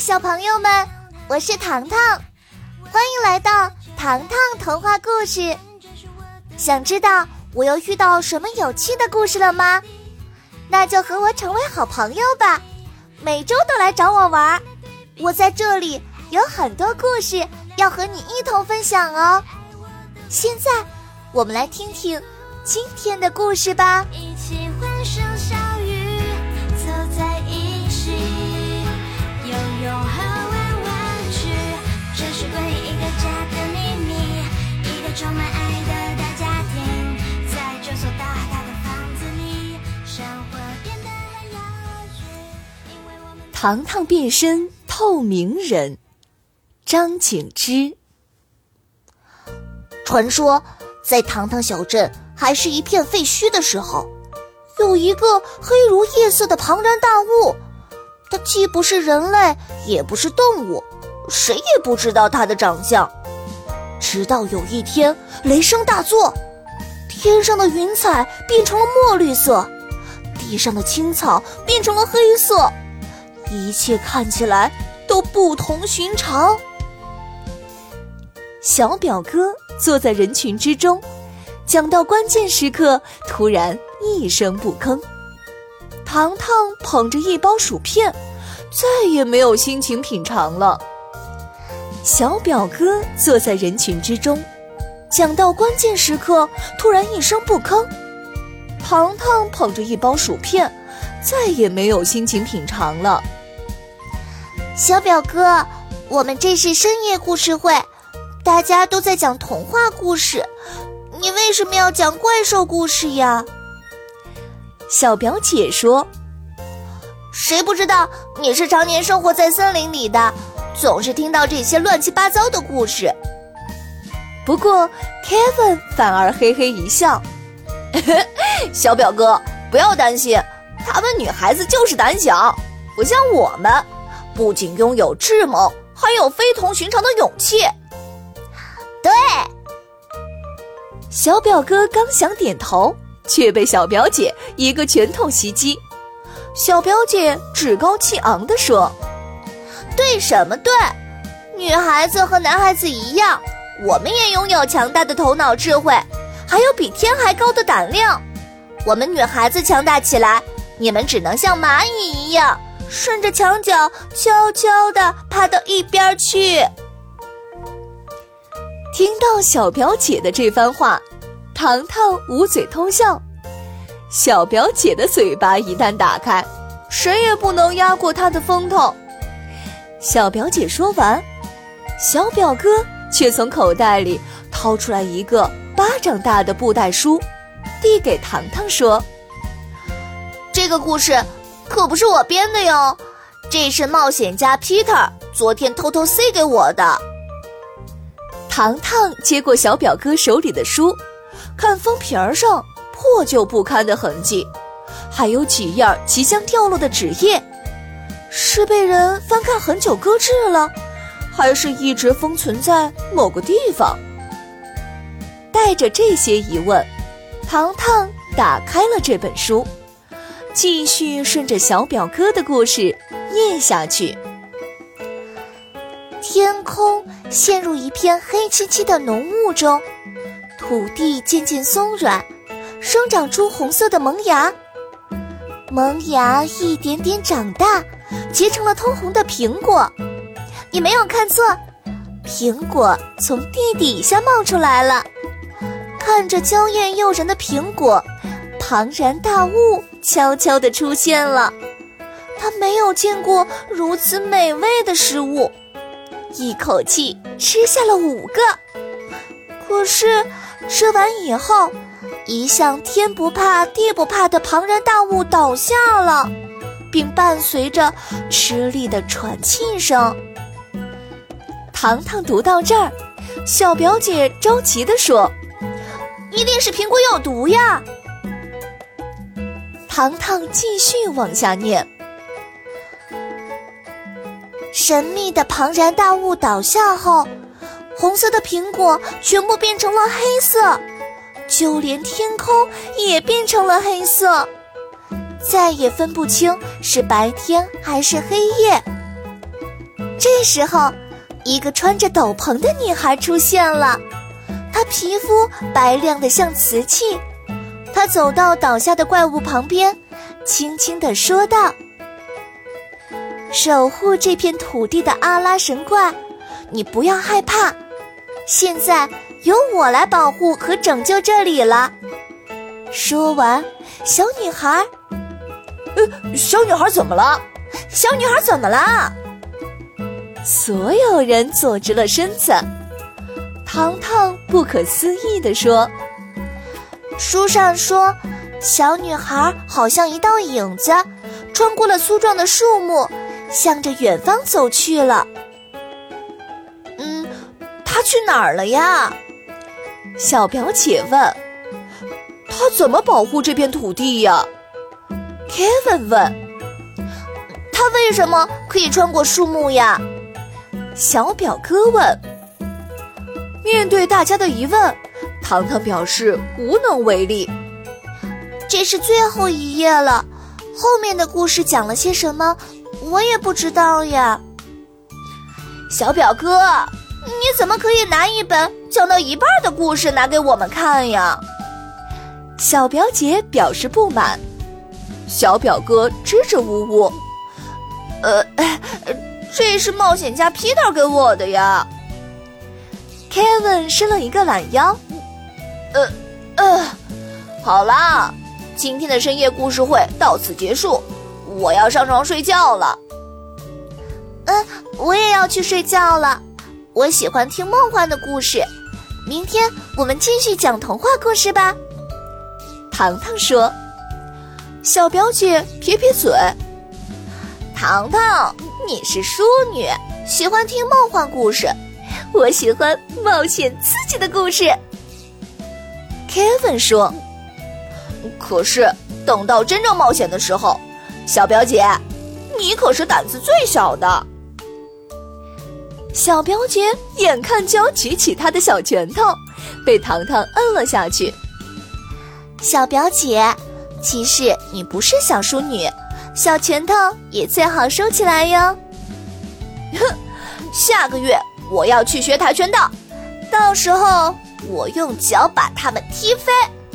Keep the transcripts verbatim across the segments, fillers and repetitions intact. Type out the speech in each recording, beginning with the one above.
小朋友们，我是糖糖，欢迎来到糖糖童话故事。想知道我又遇到什么有趣的故事了吗？那就和我成为好朋友吧，每周都来找我玩。我在这里有很多故事要和你一同分享哦。现在我们来听听今天的故事吧。 一起欢声笑语，走在一起，游泳和玩玩具，这是关于一个家的秘密，一个充满爱的大家庭，在这所大大的房子里，生活变得很有趣，因为我们糖糖变身透明人，张景之。 传说在糖糖小镇还是一片废墟的时候，有一个黑如夜色的庞然大物，它既不是人类也不是动物，谁也不知道它的长相。直到有一天雷声大作，天上的云彩变成了墨绿色，地上的青草变成了黑色，一切看起来都不同寻常。 小表哥坐在人群之中，讲到关键时刻突然一声不吭。糖糖捧着一包薯片，再也没有心情品尝了。小表哥坐在人群之中，讲到关键时刻突然一声不吭。糖糖捧着一包薯片，再也没有心情品尝了。 小表哥，我们这是深夜故事会，大家都在讲童话故事，你为什么要讲怪兽故事呀？ 小表姐说， 谁不知道你是常年生活在森林里的，总是听到这些乱七八糟的故事。 不过 Kevin 反而嘿嘿一笑， 小表哥不要担心，她们女孩子就是胆小，不像我们，不仅拥有智谋，还有非同寻常的勇气。 对， 小表哥刚想点头，却被小表姐一个拳头袭击。小表姐趾高气昂地说， 对什么对？女孩子和男孩子一样，我们也拥有强大的头脑智慧，还有比天还高的胆量。我们女孩子强大起来，你们只能像蚂蚁一样，顺着墙角悄悄地爬到一边去。 听到小表姐的这番话，糖糖捂嘴偷笑。小表姐的嘴巴一旦打开，谁也不能压过她的风头。小表姐说完，小表哥却从口袋里掏出来一个巴掌大的布袋书，递给糖糖说， 这个故事可不是我编的哟，这是冒险家 Peter 昨天偷偷塞给我的。 糖糖接过小表哥手里的书，看封皮儿上破旧不堪的痕迹，还有几页即将掉落的纸页，是被人翻看很久搁置了，还是一直封存在某个地方？带着这些疑问，糖糖打开了这本书，继续顺着小表哥的故事念下去。 天空陷入一片黑漆漆的浓雾中，土地渐渐松软，生长出红色的萌芽。萌芽一点点长大，结成了通红的苹果。你没有看错，苹果从地底下冒出来了。看着娇艳诱人的苹果，庞然大物悄悄地出现了。他没有见过如此美味的食物，一口气吃下了五个。可是吃完以后，一向天不怕地不怕的庞然大物倒下了，并伴随着吃力的喘气声。 糖糖读到这儿，小表姐着急地说， 一定是苹果有毒呀。 糖糖继续往下念， 神秘的庞然大物倒下后，红色的苹果全部变成了黑色，就连天空也变成了黑色，再也分不清是白天还是黑夜。 这时候，一个穿着斗篷的女孩出现了，她皮肤白亮得像瓷器。她走到倒下的怪物旁边，轻轻地说道：“守护这片土地的阿拉神怪，你不要害怕，现在由我来保护和拯救这里了。”说完，小女孩， 呃，小女孩怎么了？小女孩怎么了？ 所有人坐直了身子。糖糖不可思议地说：“ 书上说，小女孩好像一道影子，穿过了粗壮的树木，向着远方走去了。” 嗯，她去哪儿了呀？ 小表姐问。她怎么保护这片土地呀？ Kevin 问。 她为什么可以穿过树木呀？ 小表哥问。面对大家的疑问，糖糖表示无能为力。 这是最后一页了，后面的故事讲了些什么，我也不知道呀。 小表哥，你怎么可以拿一本讲到一半的故事拿给我们看呀？ 小表姐表示不满。小表哥支支吾吾：“ 呃，这是冒险家 Peter 给我的呀。” Kevin 伸了一个懒腰。 呃呃，好啦，今天的深夜故事会到此结束，我要上床睡觉了。 嗯，我也要去睡觉了。我喜欢听梦幻的故事，明天我们继续讲童话故事吧。 糖糖说。小表姐撇撇嘴：“ 糖糖，你是淑女，喜欢听梦幻故事， 我喜欢冒险刺激的故事。” Kevin 说：“ 可是等到真正冒险的时候，小表姐，你可是胆子最小的。” 小表姐眼看就要举起她的小拳头，被糖糖摁了下去。 小表姐，其实你不是小淑女，小拳头也最好收起来哟。 哼，下个月我要去学跆拳道，到时候我用脚把他们踢飞。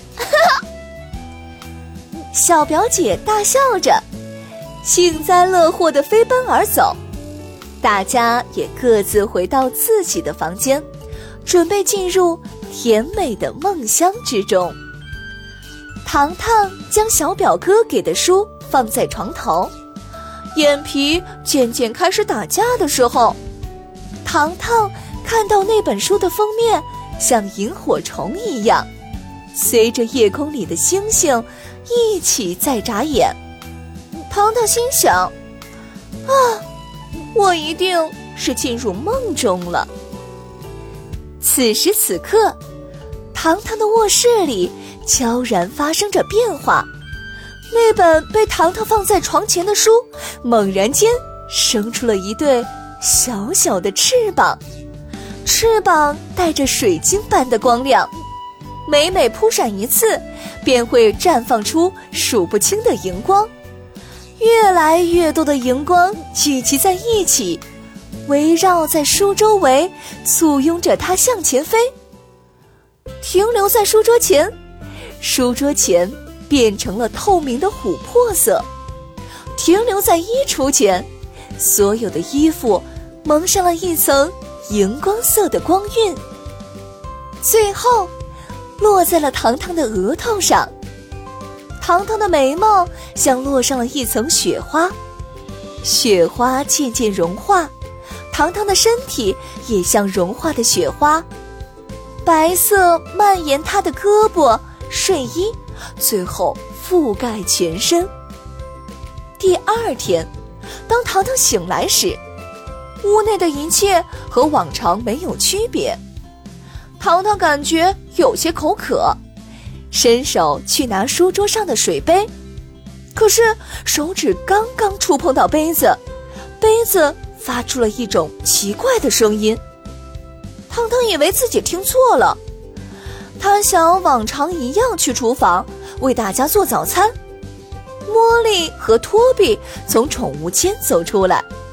小表姐大笑着，幸灾乐祸地飞奔而走。大家也各自回到自己的房间，准备进入甜美的梦乡之中。糖糖将小表哥给的书放在床头，眼皮渐渐开始打架的时候，糖糖看到那本书的封面像萤火虫一样，随着夜空里的星星一起在眨眼。糖糖心想：啊，我一定是进入梦中了。此时此刻，糖糖的卧室里悄然发生着变化，那本被糖糖放在床前的书猛然间生出了一对小小的翅膀，翅膀带着水晶般的光亮，每每扑闪一次便会绽放出数不清的荧光，越来越多的荧光聚集在一起，围绕在书周围，簇拥着它向前飞。停留在书桌前，书桌前变成了透明的琥珀色。停留在衣橱前，所有的衣服蒙上了一层荧光色的光晕。最后落在了糖糖的额头上，糖糖的眉毛像落上了一层雪花，雪花渐渐融化，糖糖的身体也像融化的雪花，白色蔓延她的胳膊、睡衣，最后覆盖全身。第二天，当糖糖醒来时，屋内的一切和往常没有区别。糖糖感觉有些口渴，伸手去拿书桌上的水杯，可是手指刚刚触碰到杯子，杯子发出了一种奇怪的声音。糖糖以为自己听错了，他想往常一样去厨房为大家做早餐。茉莉和托比从宠物间走出来，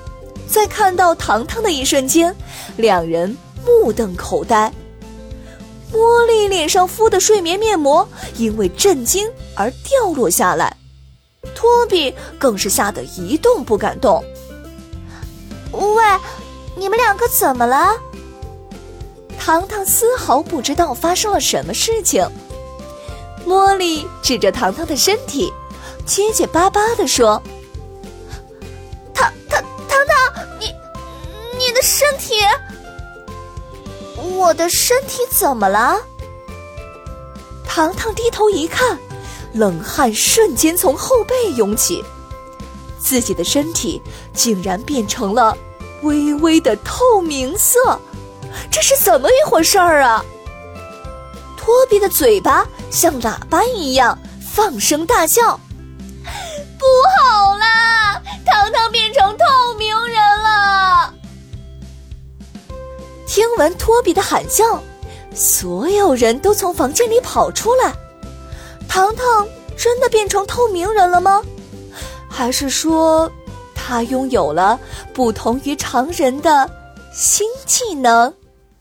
在看到糖糖的一瞬间，两人目瞪口呆。茉莉脸上敷的睡眠面膜因为震惊而掉落下来，托比更是吓得一动不敢动。 喂，你们两个怎么了？ 糖糖丝毫不知道发生了什么事情。茉莉指着糖糖的身体，结结巴巴地说： 糖糖糖糖，你你的身体……我的身体怎么了？ 糖糖低头一看，冷汗瞬间从后背涌起，自己的身体竟然变成了微微的透明色，这是怎么一回事儿啊？托比的嘴巴像喇叭一样放声大叫： 不好啦，糖糖变成透明人了！ 听闻托比的喊叫，所有人都从房间里跑出来。糖糖真的变成透明人了吗？还是说他拥有了不同于常人的新技能？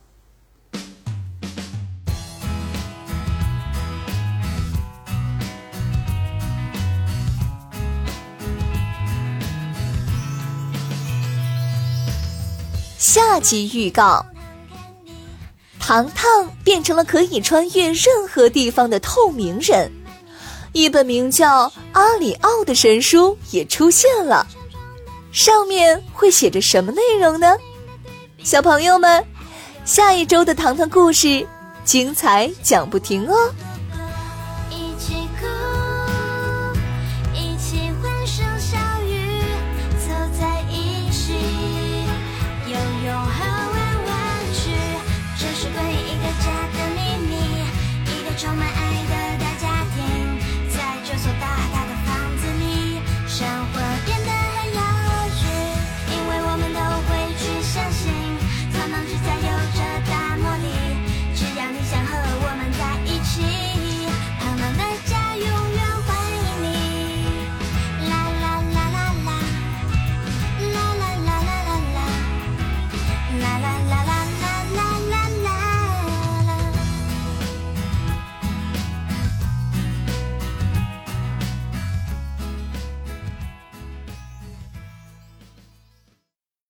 下集预告：糖糖变成了可以穿越任何地方的透明人，一本名叫《阿里奥》的神书也出现了，上面会写着什么内容呢？小朋友们，下一周的糖糖故事精彩讲不停哦！